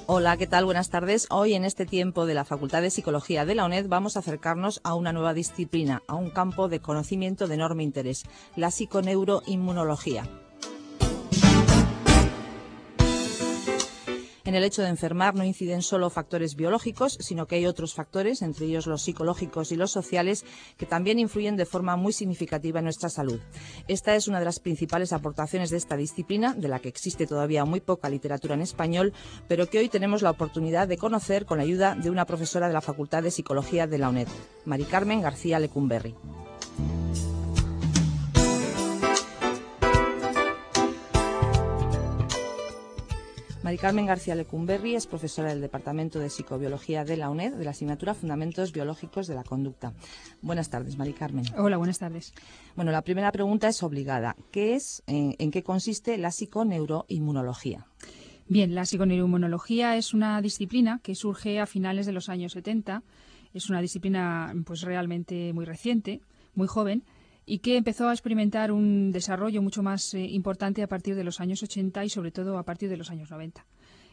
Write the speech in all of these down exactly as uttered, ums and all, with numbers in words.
Hola, ¿qué tal? Buenas tardes. Hoy, en este tiempo de la Facultad de Psicología de la UNED, vamos a acercarnos a una nueva disciplina, a un campo de conocimiento de enorme interés, la psiconeuroinmunología. En el hecho de enfermar no inciden solo factores biológicos, sino que hay otros factores, entre ellos los psicológicos y los sociales, que también influyen de forma muy significativa en nuestra salud. Esta es una de las principales aportaciones de esta disciplina, de la que existe todavía muy poca literatura en español, pero que hoy tenemos la oportunidad de conocer con la ayuda de una profesora de la Facultad de Psicología de la UNED, Mari Carmen García Lecumberri. Mari Carmen García Lecumberri es profesora del Departamento de Psicobiología de la UNED, de la asignatura Fundamentos Biológicos de la Conducta. Buenas tardes, Mari Carmen. Hola, buenas tardes. Bueno, la primera pregunta es obligada. ¿Qué es, eh, en qué consiste la psiconeuroinmunología? Bien, la psiconeuroinmunología es una disciplina que surge a finales de los años setenta. Es una disciplina pues realmente muy reciente, muy joven, y que empezó a experimentar un desarrollo mucho más eh, importante a partir de los años ochenta y sobre todo a partir de los años noventa.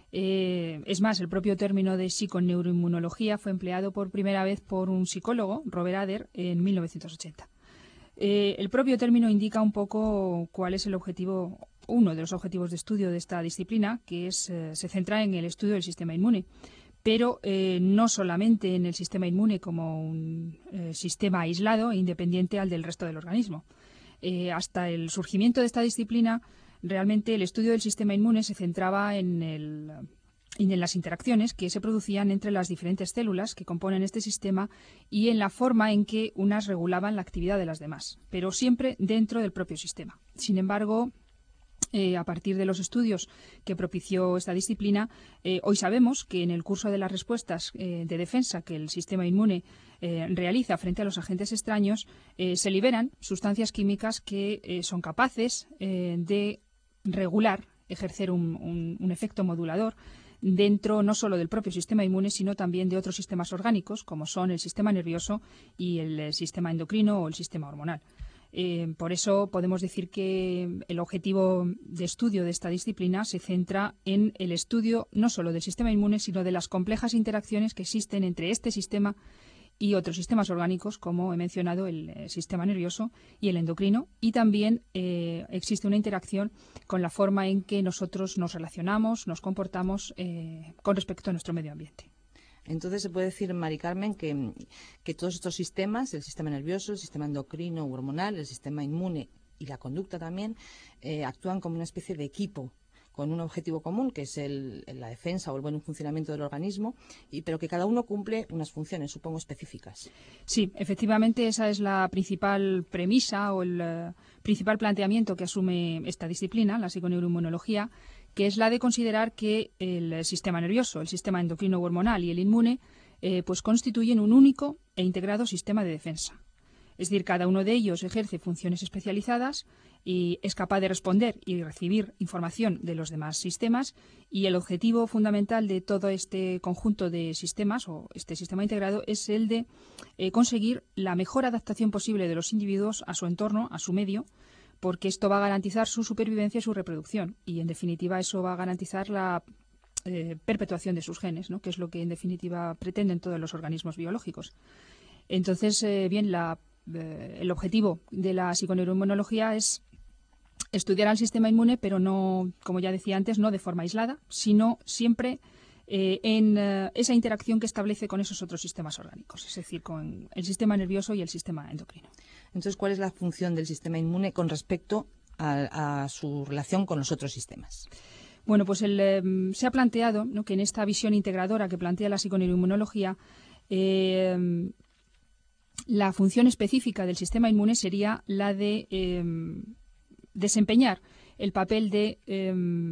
Eh, es más, el propio término de psiconeuroinmunología fue empleado por primera vez por un psicólogo, Robert Ader, en mil novecientos ochenta. Eh, el propio término indica un poco cuál es el objetivo, uno de los objetivos de estudio de esta disciplina, que es, eh, se centra en el estudio del sistema inmune. Pero eh, no solamente en el sistema inmune como un eh, sistema aislado e independiente al del resto del organismo. Eh, hasta el surgimiento de esta disciplina, realmente el estudio del sistema inmune se centraba en, el, en las interacciones que se producían entre las diferentes células que componen este sistema y en la forma en que unas regulaban la actividad de las demás, pero siempre dentro del propio sistema. Sin embargo, Eh, a partir de los estudios que propició esta disciplina, eh, hoy sabemos que en el curso de las respuestas eh, de defensa que el sistema inmune eh, realiza frente a los agentes extraños, eh, se liberan sustancias químicas que eh, son capaces eh, de regular, ejercer un, un, un efecto modulador dentro no solo del propio sistema inmune, sino también de otros sistemas orgánicos, como son el sistema nervioso y el, el sistema endocrino o el sistema hormonal. Eh, por eso podemos decir que el objetivo de estudio de esta disciplina se centra en el estudio no solo del sistema inmune, sino de las complejas interacciones que existen entre este sistema y otros sistemas orgánicos, como he mencionado, el, el sistema nervioso y el endocrino. Y también eh, existe una interacción con la forma en que nosotros nos relacionamos, nos comportamos eh, con respecto a nuestro medio ambiente. Entonces, se puede decir, Mari Carmen, que, que todos estos sistemas, el sistema nervioso, el sistema endocrino u hormonal, el sistema inmune y la conducta también, eh, actúan como una especie de equipo con un objetivo común, que es el, la defensa o el buen funcionamiento del organismo, y, pero que cada uno cumple unas funciones, supongo, específicas. Sí, efectivamente, esa es la principal premisa o el uh, principal planteamiento que asume esta disciplina, la psiconeuroinmunología, que es la de considerar que el sistema nervioso, el sistema endocrino u hormonal y el inmune eh, pues constituyen un único e integrado sistema de defensa. Es decir, cada uno de ellos ejerce funciones especializadas y es capaz de responder y recibir información de los demás sistemas, y el objetivo fundamental de todo este conjunto de sistemas o este sistema integrado es el de eh, conseguir la mejor adaptación posible de los individuos a su entorno, a su medio, porque esto va a garantizar su supervivencia y su reproducción, y en definitiva eso va a garantizar la eh, perpetuación de sus genes, ¿no?, que es lo que en definitiva pretenden todos los organismos biológicos. Entonces, eh, bien, la, eh, el objetivo de la psiconeuroinmunología es estudiar al sistema inmune, pero no, como ya decía antes, no de forma aislada, sino siempre eh, en eh, esa interacción que establece con esos otros sistemas orgánicos, es decir, con el sistema nervioso y el sistema endocrino. Entonces, ¿cuál es la función del sistema inmune con respecto a, a su relación con los otros sistemas? Bueno, pues el, eh, se ha planteado, ¿no?, que en esta visión integradora que plantea la psiconeuroinmunología, eh, la función específica del sistema inmune sería la de eh, desempeñar el papel de eh,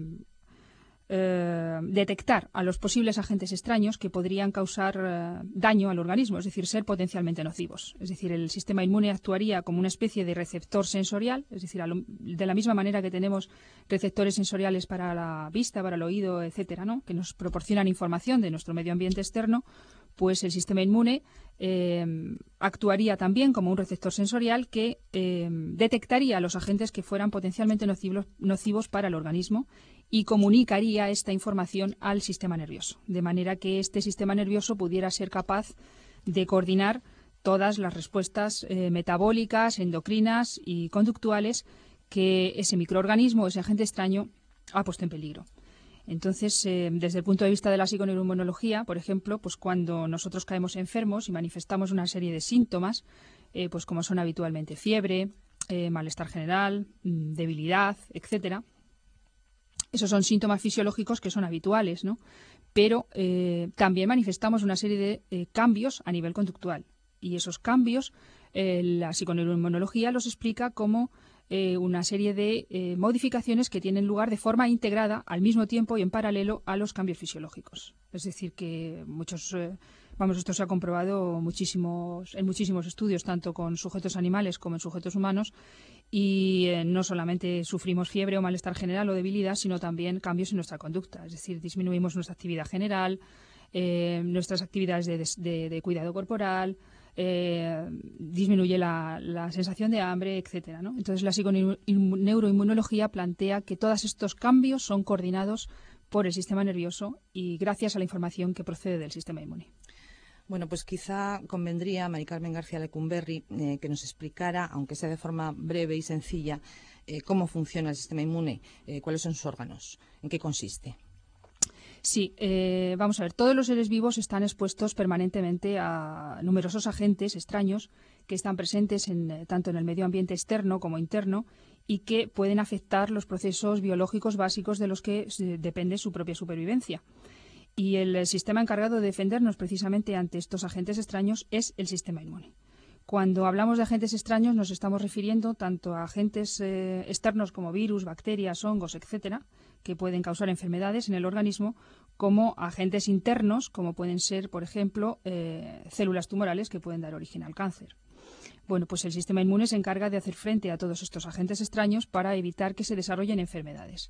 eh, detectar a los posibles agentes extraños que podrían causar eh, daño al organismo, es decir, ser potencialmente nocivos. Es decir, el sistema inmune actuaría como una especie de receptor sensorial, es decir, a lo, de la misma manera que tenemos receptores sensoriales para la vista, para el oído, etcétera, ¿no?, que nos proporcionan información de nuestro medio ambiente externo, pues el sistema inmune eh, actuaría también como un receptor sensorial que eh, detectaría a los agentes que fueran potencialmente nocivos, nocivos para el organismo, y comunicaría esta información al sistema nervioso, de manera que este sistema nervioso pudiera ser capaz de coordinar todas las respuestas eh, metabólicas, endocrinas y conductuales que ese microorganismo, ese agente extraño, ha puesto en peligro. Entonces, eh, desde el punto de vista de la psiconeuroinmunología, por ejemplo, pues cuando nosotros caemos enfermos y manifestamos una serie de síntomas, eh, pues como son habitualmente fiebre, eh, malestar general, debilidad, etcétera. Esos son síntomas fisiológicos que son habituales, ¿no? Pero eh, también manifestamos una serie de eh, cambios a nivel conductual. Y esos cambios, eh, la psiconeuroinmunología los explica como eh, una serie de eh, modificaciones que tienen lugar de forma integrada al mismo tiempo y en paralelo a los cambios fisiológicos. Es decir, que muchos, eh, vamos, esto se ha comprobado muchísimos, en muchísimos estudios, tanto con sujetos animales como en sujetos humanos, y eh, no solamente sufrimos fiebre o malestar general o debilidad, sino también cambios en nuestra conducta. Es decir, disminuimos nuestra actividad general, eh, nuestras actividades de, de, de cuidado corporal, Eh, disminuye la, la sensación de hambre, etcétera, ¿no? Entonces, la psiconeuroinmunología plantea que todos estos cambios son coordinados por el sistema nervioso y gracias a la información que procede del sistema inmune. Bueno, pues quizá convendría, Mari Carmen García Lecumberri, eh, que nos explicara, aunque sea de forma breve y sencilla, eh, cómo funciona el sistema inmune, eh, cuáles son sus órganos, en qué consiste. Sí, eh, vamos a ver, todos los seres vivos están expuestos permanentemente a numerosos agentes extraños que están presentes en, tanto en el medio ambiente externo como interno y que pueden afectar los procesos biológicos básicos de los que eh, depende su propia supervivencia. Y el sistema encargado de defendernos precisamente ante estos agentes extraños es el sistema inmune. Cuando hablamos de agentes extraños nos estamos refiriendo tanto a agentes eh, externos como virus, bacterias, hongos, etcétera, que pueden causar enfermedades en el organismo, como agentes internos, como pueden ser, por ejemplo, eh, células tumorales que pueden dar origen al cáncer. Bueno, pues el sistema inmune se encarga de hacer frente a todos estos agentes extraños para evitar que se desarrollen enfermedades.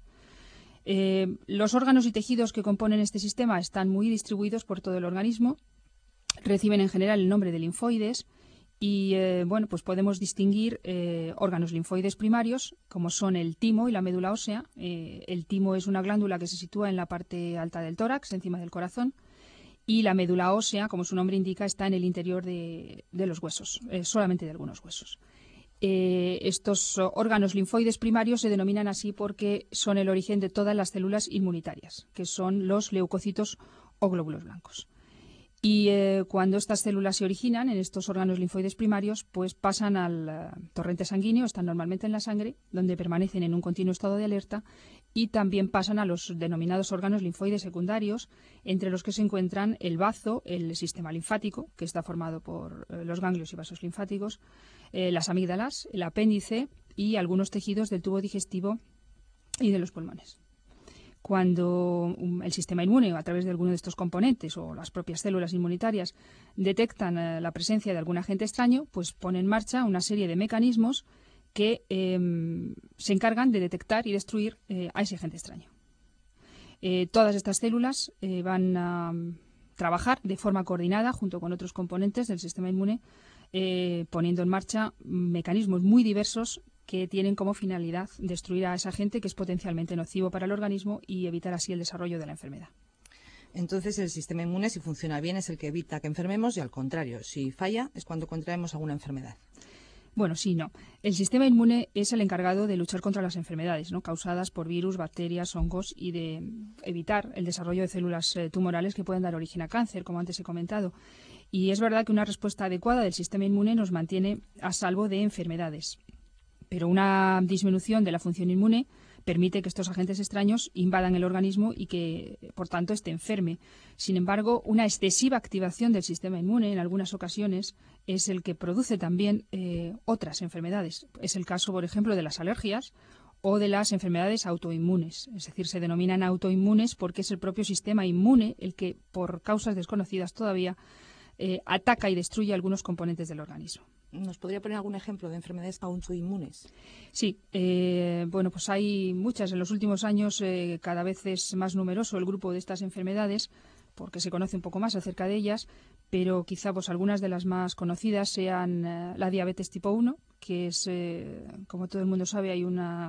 Eh, los órganos y tejidos que componen este sistema están muy distribuidos por todo el organismo, reciben en general el nombre de linfoides. Y eh, bueno, pues podemos distinguir eh, órganos linfoides primarios, como son el timo y la médula ósea. Eh, el timo es una glándula que se sitúa en la parte alta del tórax, encima del corazón, y la médula ósea, como su nombre indica, está en el interior de, de los huesos, eh, solamente de algunos huesos. Eh, estos órganos linfoides primarios se denominan así porque son el origen de todas las células inmunitarias, que son los leucocitos o glóbulos blancos. Y eh, cuando estas células se originan en estos órganos linfoides primarios, pues pasan al uh, torrente sanguíneo, están normalmente en la sangre, donde permanecen en un continuo estado de alerta, y también pasan a los denominados órganos linfoides secundarios, entre los que se encuentran el bazo, el sistema linfático, que está formado por eh, los ganglios y vasos linfáticos, eh, las amígdalas, el apéndice y algunos tejidos del tubo digestivo y de los pulmones. Cuando el sistema inmune, a través de alguno de estos componentes o las propias células inmunitarias, detectan eh, la presencia de algún agente extraño, pues pone en marcha una serie de mecanismos que eh, se encargan de detectar y destruir eh, a ese agente extraño. Eh, todas estas células eh, van a trabajar de forma coordinada junto con otros componentes del sistema inmune, eh, poniendo en marcha mecanismos muy diversos que tienen como finalidad destruir a ese agente que es potencialmente nocivo para el organismo y evitar así el desarrollo de la enfermedad. Entonces, el sistema inmune, si funciona bien, es el que evita que enfermemos y, al contrario, si falla, es cuando contraemos alguna enfermedad. Bueno, sí, no. El sistema inmune es el encargado de luchar contra las enfermedades, ¿no?, causadas por virus, bacterias, hongos, y de evitar el desarrollo de células eh, tumorales que pueden dar origen a cáncer, como antes he comentado. Y es verdad que una respuesta adecuada del sistema inmune nos mantiene a salvo de enfermedades. Pero una disminución de la función inmune permite que estos agentes extraños invadan el organismo y que, por tanto, esté enferme. Sin embargo, una excesiva activación del sistema inmune en algunas ocasiones es el que produce también eh, otras enfermedades. Es el caso, por ejemplo, de las alergias o de las enfermedades autoinmunes. Es decir, se denominan autoinmunes porque es el propio sistema inmune el que, por causas desconocidas todavía, eh, ataca y destruye algunos componentes del organismo. ¿Nos podría poner algún ejemplo de enfermedades autoinmunes? Sí, eh, bueno, pues hay muchas. En los últimos años eh, cada vez es más numeroso el grupo de estas enfermedades porque se conoce un poco más acerca de ellas, pero quizá pues algunas de las más conocidas sean eh, la diabetes tipo uno, que es, eh, como todo el mundo sabe, hay una,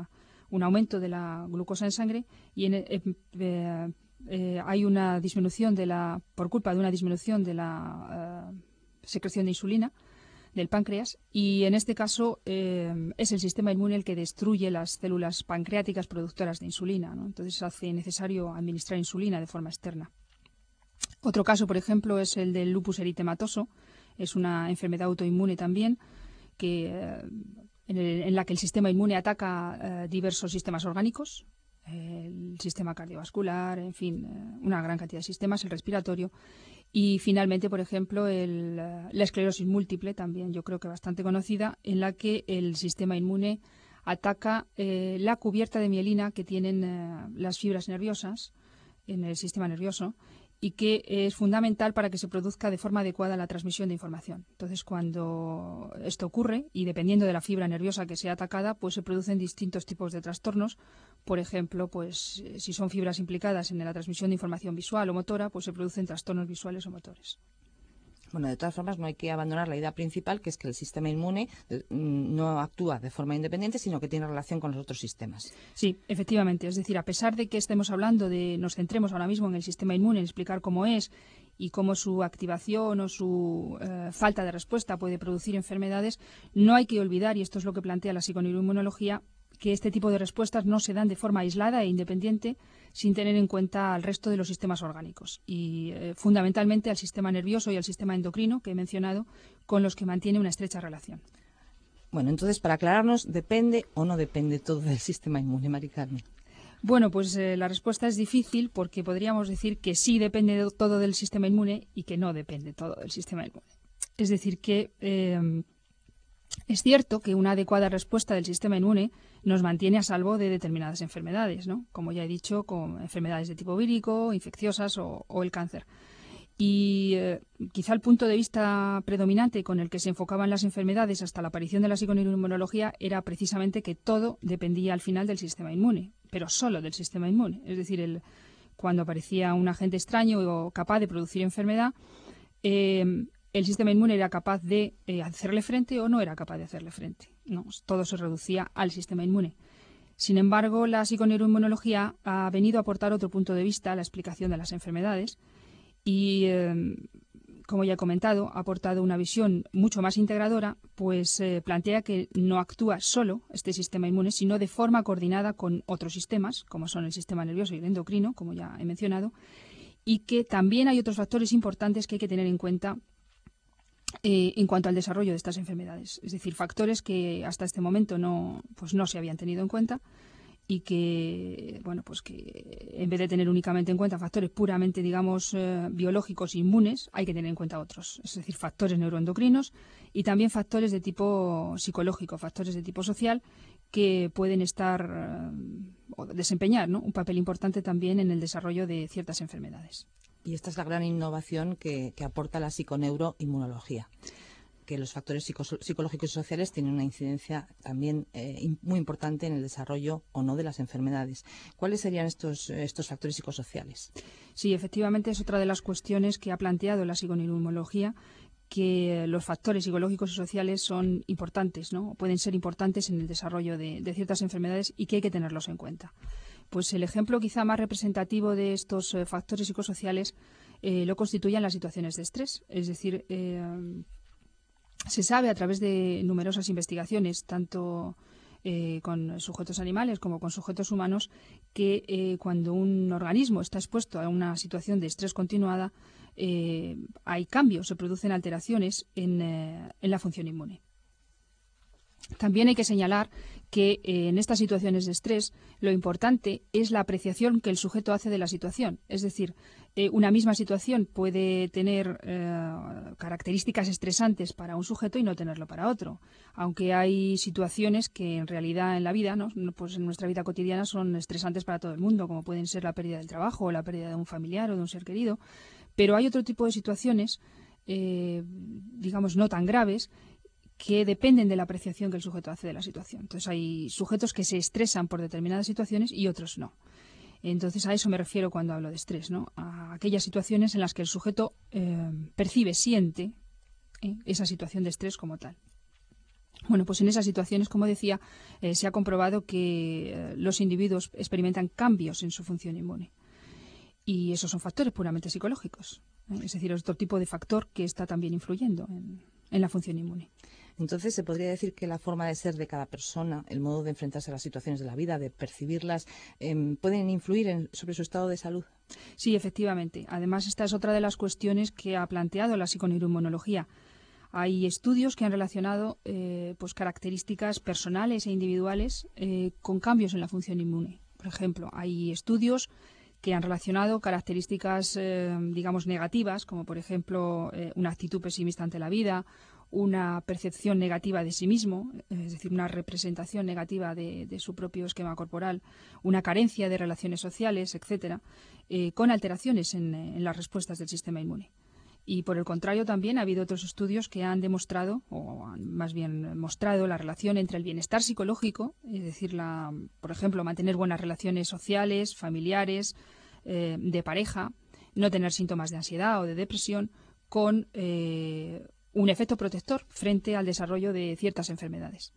un aumento de la glucosa en sangre y en, eh, eh, eh, hay una disminución de la, por culpa de una disminución de la eh, secreción de insulina del páncreas, y en este caso eh, es el sistema inmune el que destruye las células pancreáticas productoras de insulina, ¿no? Entonces hace necesario administrar insulina de forma externa. Otro caso, por ejemplo, es el del lupus eritematoso. Es una enfermedad autoinmune también que, eh, en, el, en la que el sistema inmune ataca eh, diversos sistemas orgánicos, eh, el sistema cardiovascular, en fin, eh, una gran cantidad de sistemas, el respiratorio. Y finalmente, por ejemplo, el, la esclerosis múltiple, también yo creo que bastante conocida, en la que el sistema inmune ataca eh, la cubierta de mielina que tienen eh, las fibras nerviosas en el sistema nervioso y que es fundamental para que se produzca de forma adecuada la transmisión de información. Entonces, cuando esto ocurre, y dependiendo de la fibra nerviosa que sea atacada, pues se producen distintos tipos de trastornos. Por ejemplo, pues si son fibras implicadas en la transmisión de información visual o motora, pues se producen trastornos visuales o motores. Bueno, de todas formas, no hay que abandonar la idea principal, que es que el sistema inmune no actúa de forma independiente, sino que tiene relación con los otros sistemas. Sí, efectivamente. Es decir, a pesar de que estemos hablando de, nos centremos ahora mismo en el sistema inmune, en explicar cómo es y cómo su activación o su eh, falta de respuesta puede producir enfermedades, no hay que olvidar, y esto es lo que plantea la psiconeuroinmunología, que este tipo de respuestas no se dan de forma aislada e independiente sin tener en cuenta al resto de los sistemas orgánicos y eh, fundamentalmente al sistema nervioso y al sistema endocrino que he mencionado, con los que mantiene una estrecha relación. Bueno, entonces, para aclararnos, ¿depende o no depende todo del sistema inmune, Mari Carmen? Bueno, pues eh, la respuesta es difícil porque podríamos decir que sí depende de todo del sistema inmune y que no depende todo del sistema inmune. Es decir, que eh, es cierto que una adecuada respuesta del sistema inmune nos mantiene a salvo de determinadas enfermedades, ¿no? Como ya he dicho, con enfermedades de tipo vírico, infecciosas o, o el cáncer. Y eh, quizá el punto de vista predominante con el que se enfocaban las enfermedades hasta la aparición de la psiconeuroinmunología era precisamente que todo dependía al final del sistema inmune, pero solo del sistema inmune. Es decir, el, cuando aparecía un agente extraño o capaz de producir enfermedad, eh, el sistema inmune era capaz de eh, hacerle frente o no era capaz de hacerle frente. No, todo se reducía al sistema inmune. Sin embargo, la psiconeuroinmunología ha venido a aportar otro punto de vista a la explicación de las enfermedades y, eh, como ya he comentado, ha aportado una visión mucho más integradora, pues eh, plantea que no actúa solo este sistema inmune, sino de forma coordinada con otros sistemas, como son el sistema nervioso y el endocrino, como ya he mencionado, y que también hay otros factores importantes que hay que tener en cuenta Eh, en cuanto al desarrollo de estas enfermedades, es decir, factores que hasta este momento no, pues no se habían tenido en cuenta y que, bueno, pues que en vez de tener únicamente en cuenta factores puramente, digamos, eh, biológicos inmunes, hay que tener en cuenta otros, es decir, factores neuroendocrinos y también factores de tipo psicológico, factores de tipo social que pueden estar eh, o desempeñar, ¿no?, un papel importante también en el desarrollo de ciertas enfermedades. Y esta es la gran innovación que, que aporta la psiconeuroinmunología, que los factores psicológicos y sociales tienen una incidencia también eh, muy importante en el desarrollo o no de las enfermedades. ¿Cuáles serían estos, estos factores psicosociales? Sí, efectivamente es otra de las cuestiones que ha planteado la psiconeuroinmunología, que los factores psicológicos y sociales son importantes, ¿no? Pueden ser importantes en el desarrollo de, de ciertas enfermedades y que hay que tenerlos en cuenta. Pues el ejemplo quizá más representativo de estos eh, factores psicosociales eh, lo constituyen las situaciones de estrés. Es decir, eh, se sabe a través de numerosas investigaciones, tanto eh, con sujetos animales como con sujetos humanos, que eh, cuando un organismo está expuesto a una situación de estrés continuada, eh, hay cambios, se producen alteraciones en, eh, en la función inmune. También hay que señalar que eh, en estas situaciones de estrés lo importante es la apreciación que el sujeto hace de la situación. Es decir, eh, una misma situación puede tener eh, características estresantes para un sujeto y no tenerlo para otro. Aunque hay situaciones que en realidad en la vida, ¿no?, pues en nuestra vida cotidiana son estresantes para todo el mundo, como pueden ser la pérdida del trabajo o la pérdida de un familiar o de un ser querido. Pero hay otro tipo de situaciones, eh, digamos, no tan graves, que dependen de la apreciación que el sujeto hace de la situación. Entonces hay sujetos que se estresan por determinadas situaciones y otros no. Entonces a eso me refiero cuando hablo de estrés, ¿no?, a aquellas situaciones en las que el sujeto eh, percibe, siente eh, esa situación de estrés como tal. Bueno, pues en esas situaciones, como decía, eh, se ha comprobado que eh, los individuos experimentan cambios en su función inmune. Y esos son factores puramente psicológicos. ¿eh? Es decir, es otro tipo de factor que está también influyendo en, en la función inmune. Entonces, ¿se podría decir que la forma de ser de cada persona, el modo de enfrentarse a las situaciones de la vida, de percibirlas, eh, pueden influir en, sobre su estado de salud? Sí, efectivamente. Además, esta es otra de las cuestiones que ha planteado la psiconeuroinmunología. Hay estudios que han relacionado eh, pues, características personales e individuales eh, con cambios en la función inmune. Por ejemplo, hay estudios que han relacionado características, eh, digamos, negativas, como por ejemplo eh, una actitud pesimista ante la vida, una percepción negativa de sí mismo, es decir, una representación negativa de, de su propio esquema corporal, una carencia de relaciones sociales, etcétera, eh, con alteraciones en, en las respuestas del sistema inmune. Y por el contrario, también ha habido otros estudios que han demostrado, o han más bien mostrado, la relación entre el bienestar psicológico, es decir, la, por ejemplo, mantener buenas relaciones sociales, familiares, eh, de pareja, no tener síntomas de ansiedad o de depresión, con eh, un efecto protector frente al desarrollo de ciertas enfermedades.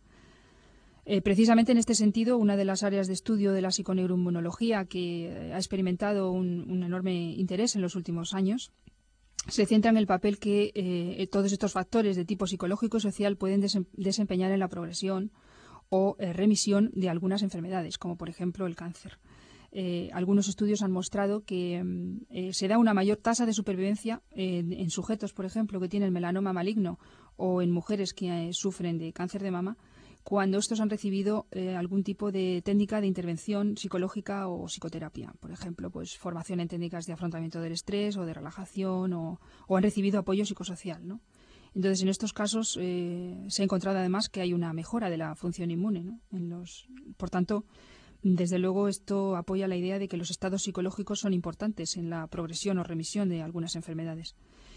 Eh, precisamente en este sentido, una de las áreas de estudio de la psiconeuroinmunología que ha experimentado un, un enorme interés en los últimos años se centra en el papel que eh, todos estos factores de tipo psicológico y social pueden desem desempeñar en la progresión o eh, remisión de algunas enfermedades, como por ejemplo el cáncer. Eh, algunos estudios han mostrado que eh, se da una mayor tasa de supervivencia eh, en sujetos, por ejemplo, que tienen melanoma maligno o en mujeres que eh, sufren de cáncer de mama, cuando estos han recibido eh, algún tipo de técnica de intervención psicológica o psicoterapia. Por ejemplo, pues formación en técnicas de afrontamiento del estrés o de relajación o, o han recibido apoyo psicosocial, ¿no? Entonces, en estos casos eh, se ha encontrado además que hay una mejora de la función inmune, ¿no? En los, por tanto, desde luego esto apoya la idea de que los estados psicológicos son importantes en la progresión o remisión de algunas enfermedades.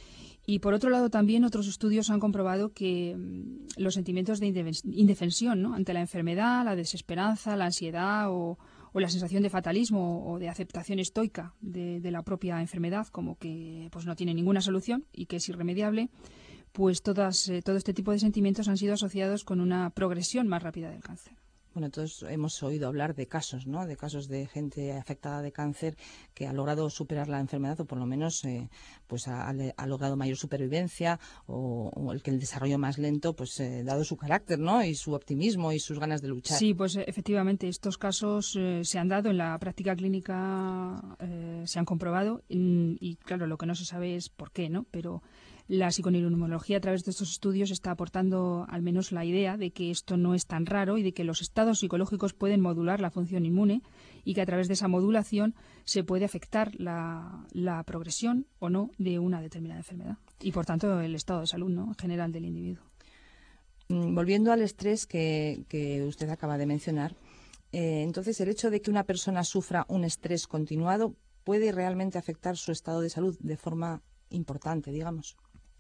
Y por otro lado también otros estudios han comprobado que mmm, los sentimientos de indefensión, ¿no? ante la enfermedad, la desesperanza, la ansiedad o, o la sensación de fatalismo o de aceptación estoica de, de la propia enfermedad, como que pues no tiene ninguna solución y que es irremediable, pues todas, eh, todo este tipo de sentimientos han sido asociados con una progresión más rápida del cáncer. Bueno, todos hemos oído hablar de casos, ¿no? De casos de gente afectada de cáncer que ha logrado superar la enfermedad o por lo menos eh, pues ha, ha logrado mayor supervivencia o, o el que el desarrollo más lento, pues eh, dado su carácter, ¿no? Y su optimismo y sus ganas de luchar. Sí, pues efectivamente estos casos eh, se han dado en la práctica clínica, eh, se han comprobado y, y claro, lo que no se sabe es por qué, ¿no? Pero la psiconeuroinmunología a través de estos estudios está aportando al menos la idea de que esto no es tan raro y de que los estados psicológicos pueden modular la función inmune y que a través de esa modulación se puede afectar la, la progresión o no de una determinada enfermedad y por tanto el estado de salud, ¿no? en general del individuo. Volviendo al estrés que, que usted acaba de mencionar, eh, entonces el hecho de que una persona sufra un estrés continuado puede realmente afectar su estado de salud de forma importante, digamos.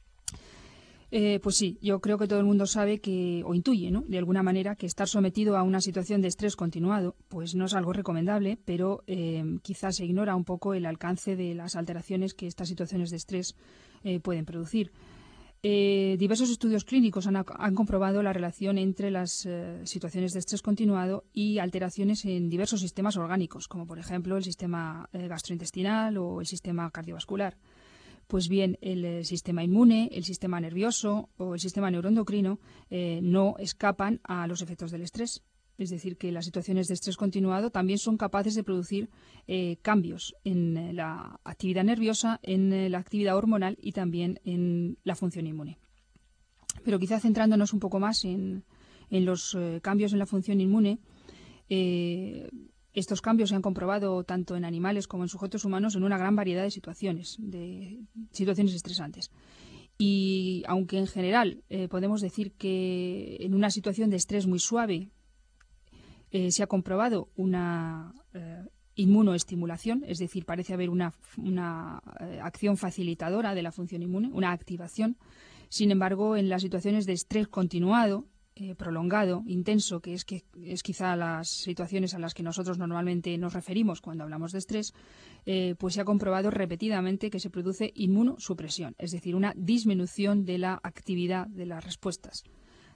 Eh, pues sí, yo creo que todo el mundo sabe que, o intuye, ¿no? de alguna manera, que estar sometido a una situación de estrés continuado pues no es algo recomendable, pero eh, quizás se ignora un poco el alcance de las alteraciones que estas situaciones de estrés eh, pueden producir. Eh, diversos estudios clínicos han, han comprobado la relación entre las eh, situaciones de estrés continuado y alteraciones en diversos sistemas orgánicos, como por ejemplo el sistema eh, gastrointestinal o el sistema cardiovascular. Pues bien, el, el sistema inmune, el sistema nervioso o el sistema neuroendocrino eh, no escapan a los efectos del estrés. Es decir, que las situaciones de estrés continuado también son capaces de producir eh, cambios en eh, la actividad nerviosa, en eh, la actividad hormonal y también en la función inmune. Pero quizá centrándonos un poco más en, en los eh, cambios en la función inmune, eh, estos cambios se han comprobado tanto en animales como en sujetos humanos en una gran variedad de situaciones, de situaciones estresantes. Y aunque en general eh, podemos decir que en una situación de estrés muy suave eh, se ha comprobado una eh, inmunoestimulación, es decir, parece haber una, una eh, acción facilitadora de la función inmune, una activación. Sin embargo, en las situaciones de estrés continuado, Eh, prolongado, intenso, que es, que es quizá las situaciones a las que nosotros normalmente nos referimos cuando hablamos de estrés, eh, pues se ha comprobado repetidamente que se produce inmunosupresión, es decir, una disminución de la actividad de las respuestas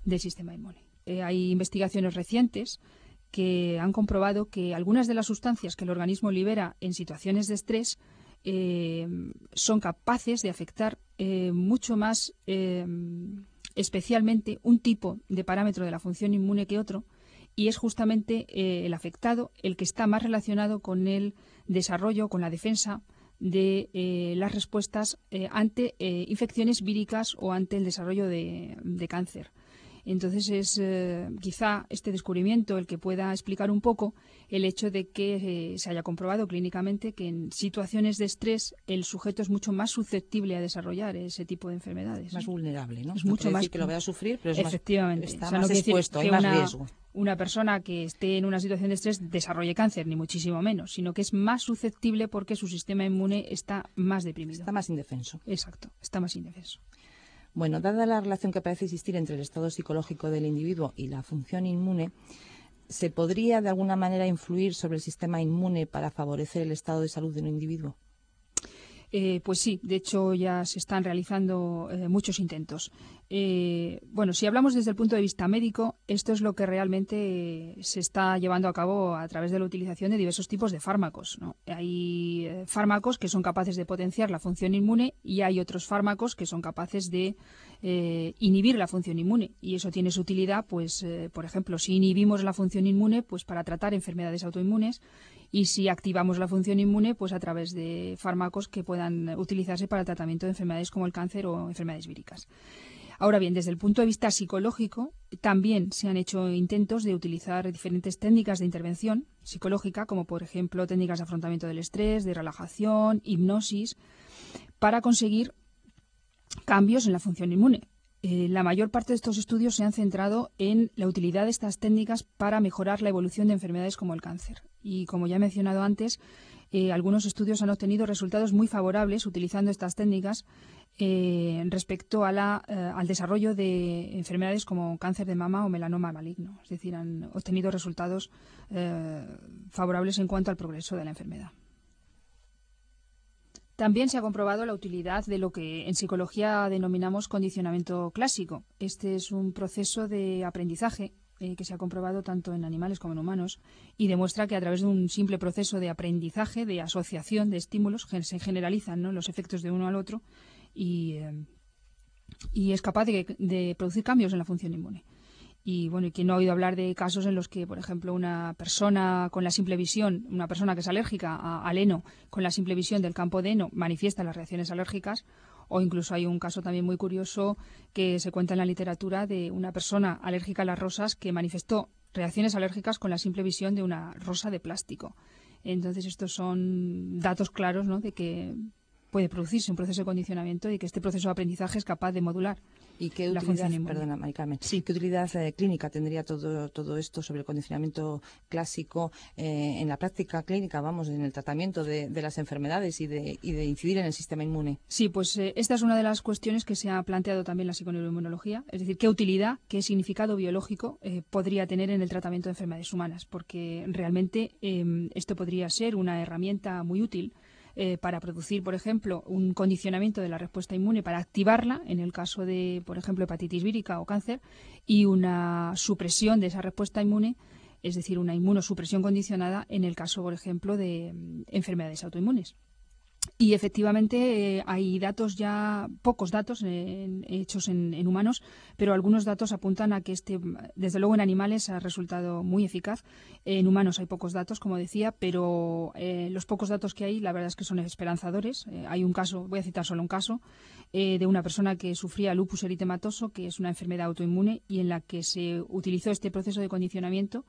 del sistema inmune. Eh, hay investigaciones recientes que han comprobado que algunas de las sustancias que el organismo libera en situaciones de estrés eh, son capaces de afectar eh, mucho más eh, especialmente un tipo de parámetro de la función inmune que otro, y es justamente eh, el afectado el que está más relacionado con el desarrollo, con la defensa de eh, las respuestas eh, ante eh, infecciones víricas o ante el desarrollo de, de cáncer. Entonces es eh, quizá este descubrimiento el que pueda explicar un poco el hecho de que eh, se haya comprobado clínicamente que en situaciones de estrés el sujeto es mucho más susceptible a desarrollar ese tipo de enfermedades. Más vulnerable, ¿no? Es no mucho más decir que lo vaya a sufrir, pero es efectivamente. más, está o sea, más no expuesto, hay que más una, riesgo. Una persona que esté en una situación de estrés desarrolle cáncer, ni muchísimo menos, sino que es más susceptible porque su sistema inmune está más deprimido. Está más indefenso. Exacto, está más indefenso. Bueno, dada la relación que parece existir entre el estado psicológico del individuo y la función inmune, ¿se podría de alguna manera influir sobre el sistema inmune para favorecer el estado de salud de un individuo? Eh, pues sí, de hecho ya se están realizando eh, muchos intentos. Eh, bueno, si hablamos desde el punto de vista médico, esto es lo que realmente eh, se está llevando a cabo a través de la utilización de diversos tipos de fármacos, ¿no? Hay eh, fármacos que son capaces de potenciar la función inmune y hay otros fármacos que son capaces de eh, inhibir la función inmune, y eso tiene su utilidad, pues, eh, por ejemplo, si inhibimos la función inmune, pues para tratar enfermedades autoinmunes, y si activamos la función inmune, pues a través de fármacos que puedan utilizarse para el tratamiento de enfermedades como el cáncer o enfermedades víricas. Ahora bien, desde el punto de vista psicológico, también se han hecho intentos de utilizar diferentes técnicas de intervención psicológica, como por ejemplo técnicas de afrontamiento del estrés, de relajación, hipnosis, para conseguir cambios en la función inmune. Eh, la mayor parte de estos estudios se han centrado en la utilidad de estas técnicas para mejorar la evolución de enfermedades como el cáncer. Y como ya he mencionado antes, eh, algunos estudios han obtenido resultados muy favorables utilizando estas técnicas eh, respecto a la, eh, al desarrollo de enfermedades como cáncer de mama o melanoma maligno. Es decir, han obtenido resultados eh, favorables en cuanto al progreso de la enfermedad. También se ha comprobado la utilidad de lo que en psicología denominamos condicionamiento clásico. Este es un proceso de aprendizaje eh, que se ha comprobado tanto en animales como en humanos y demuestra que a través de un simple proceso de aprendizaje, de asociación de estímulos, se generalizan, ¿no?, los efectos de uno al otro y, eh, y es capaz de, de producir cambios en la función inmune. Y bueno, y quien no ha oído hablar de casos en los que, por ejemplo, una persona con la simple visión, una persona que es alérgica a, al heno, con la simple visión del campo de heno, manifiesta las reacciones alérgicas, o incluso hay un caso también muy curioso que se cuenta en la literatura de una persona alérgica a las rosas que manifestó reacciones alérgicas con la simple visión de una rosa de plástico. Entonces, estos son datos claros, ¿no?, de que puede producirse un proceso de condicionamiento y que este proceso de aprendizaje es capaz de modular. ¿Y qué la utilidad, función perdona, Mari Carmen, sí. qué utilidad eh, clínica tendría todo, todo esto sobre el condicionamiento clásico eh, en la práctica clínica, vamos, en el tratamiento de, de las enfermedades y de, y de incidir en el sistema inmune? Sí, pues eh, esta es una de las cuestiones que se ha planteado también la psiconeuroinmunología, es decir, qué utilidad, qué significado biológico eh, podría tener en el tratamiento de enfermedades humanas, porque realmente eh, esto podría ser una herramienta muy útil Eh, para producir, por ejemplo, un condicionamiento de la respuesta inmune, para activarla en el caso de, por ejemplo, hepatitis vírica o cáncer, y una supresión de esa respuesta inmune, es decir, una inmunosupresión condicionada en el caso, por ejemplo, de mm, enfermedades autoinmunes. Y efectivamente eh, hay datos ya, pocos datos eh, hechos en, en humanos, pero algunos datos apuntan a que este, desde luego en animales ha resultado muy eficaz. En humanos hay pocos datos, como decía, pero eh, los pocos datos que hay, la verdad es que son esperanzadores. Eh, hay un caso, voy a citar solo un caso, eh, de una persona que sufría lupus eritematoso, que es una enfermedad autoinmune, y en la que se utilizó este proceso de condicionamiento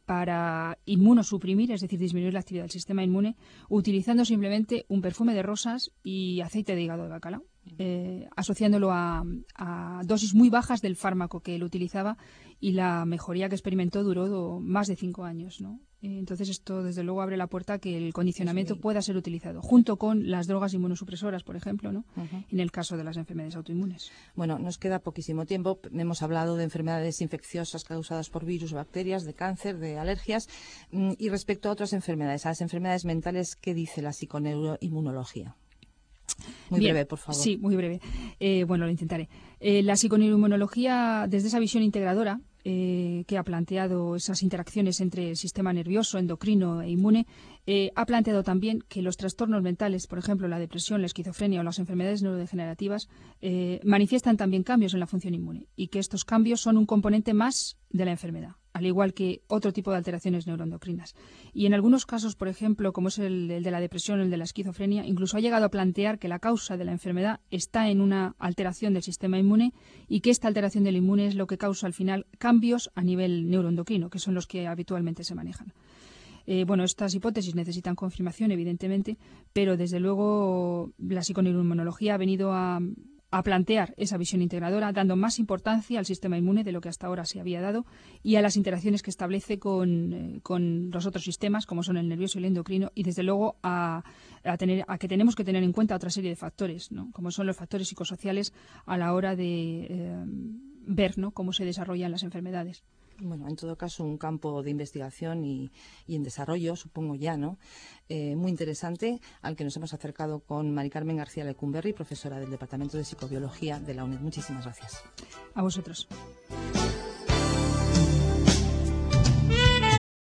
para inmunosuprimir, es decir, disminuir la actividad del sistema inmune, utilizando simplemente un perfume de rosas y aceite de hígado de bacalao, eh, asociándolo a, a dosis muy bajas del fármaco que él utilizaba, y la mejoría que experimentó duró do, más de cinco años, ¿no? Entonces esto desde luego abre la puerta a que el condicionamiento sí. pueda ser utilizado junto con las drogas inmunosupresoras, por ejemplo, ¿no? Uh-huh. En el caso de las enfermedades autoinmunes. Bueno, nos queda poquísimo tiempo. Hemos hablado de enfermedades infecciosas causadas por virus o bacterias, de cáncer, de alergias, y respecto a otras enfermedades, a las enfermedades mentales, ¿qué dice la psiconeuroinmunología? Muy Bien, breve, por favor. Sí, muy breve. Eh, bueno, lo intentaré. Eh, la psiconeuroinmunología, desde esa visión integradora, eh, que ha planteado esas interacciones entre el sistema nervioso, endocrino e inmune, eh, ha planteado también que los trastornos mentales, por ejemplo, la depresión, la esquizofrenia o las enfermedades neurodegenerativas, eh, manifiestan también cambios en la función inmune y que estos cambios son un componente más de la enfermedad, al igual que otro tipo de alteraciones neuroendocrinas. Y en algunos casos, por ejemplo, como es el, el de la depresión, el de la esquizofrenia, incluso ha llegado a plantear que la causa de la enfermedad está en una alteración del sistema inmune y que esta alteración del inmune es lo que causa al final cambios a nivel neuroendocrino, que son los que habitualmente se manejan. Eh, bueno, estas hipótesis necesitan confirmación, evidentemente, pero desde luego la psiconeuroinmunología ha venido a, a plantear esa visión integradora, dando más importancia al sistema inmune de lo que hasta ahora se había dado y a las interacciones que establece con, eh, con los otros sistemas, como son el nervioso y el endocrino, y desde luego a, a, tener, a que tenemos que tener en cuenta otra serie de factores, ¿no? Como son los factores psicosociales a la hora de eh, ver, ¿no?, cómo se desarrollan las enfermedades. Bueno, en todo caso, un campo de investigación y, y en desarrollo, supongo ya, ¿no? Eh, muy interesante, al que nos hemos acercado con Mari Carmen García Lecumberri, profesora del Departamento de Psicobiología de la UNED. Muchísimas gracias. A vosotros.